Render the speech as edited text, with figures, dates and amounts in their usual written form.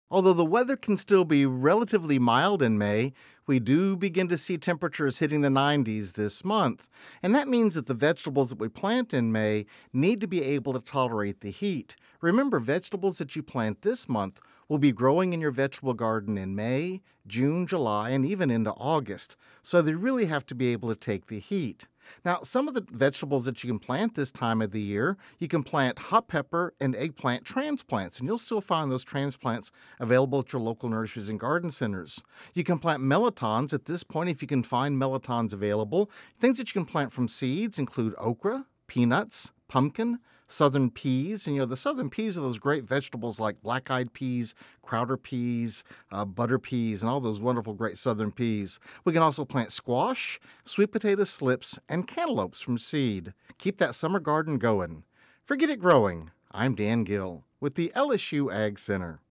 Although the weather can still be relatively mild in May, we do begin to see temperatures hitting the 90s this month. And that means that the vegetables that we plant in May need to be able to tolerate the heat. Remember, vegetables that you plant this month will be growing in your vegetable garden in May, June, July, and even into August. So they really have to be able to take the heat. Now, some of the vegetables that you can plant this time of the year, you can plant hot pepper and eggplant transplants, and you'll still find those transplants available at your local nurseries and garden centers. You can plant melitons at this point if you can find melitons available. Things that you can plant from seeds include okra, peanuts, pumpkin, southern peas. And the southern peas are those great vegetables like black-eyed peas, Crowder peas, butter peas, and all those wonderful great southern peas. We can also plant squash, sweet potato slips, and cantaloupes from seed. Keep that summer garden going. For Get It Growing, I'm Dan Gill with the LSU Ag Center.